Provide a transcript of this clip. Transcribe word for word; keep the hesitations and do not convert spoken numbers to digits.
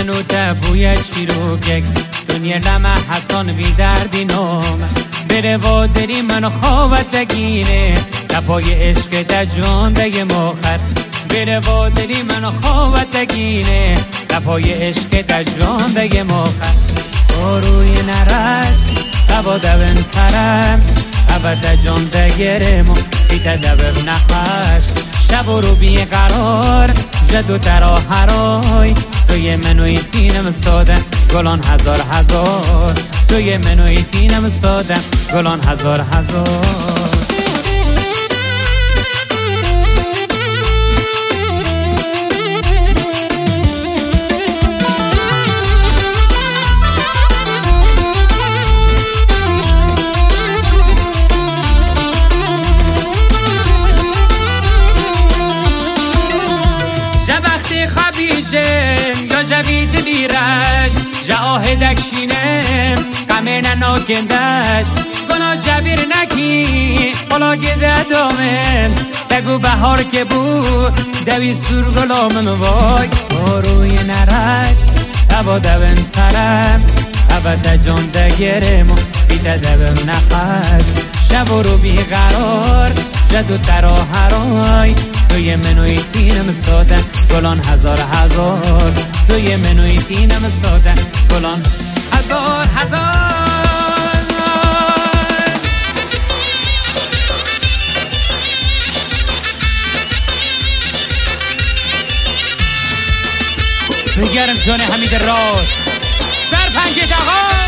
منو تبوی چیروکک دنیا لما حسن بی دردی نام بره و دری من خوابت گیره تپای عشق تا جان دیگه مخر بره و دری من خوابت گیره تپای عشق تا جان دیگه مخر روی نرش تبا دبن ترم ابد جان دیگه ما بیت دبن نخش شب رو بی قرار جدو ترا هرای توی منوی تینم ساده گلان هزار هزار توی منوی تینم ساده گلان هزار هزار یا جوید لیرش جا آهدک شینم قمه نناکندش گنا شبیر نکی قلا گده دامن بگو بهار که بود دوی سور گلامن وای روی نرش تبا دوین ترم ابد جان دگرم بیت دویم نخش شب رو بی قرار جدو ترا هرای توی منوی تینم ساده گلان هزار هزار توی منوی تینم ساده گلان هزار هزار بگرم جان حمید راد سر پنج دقا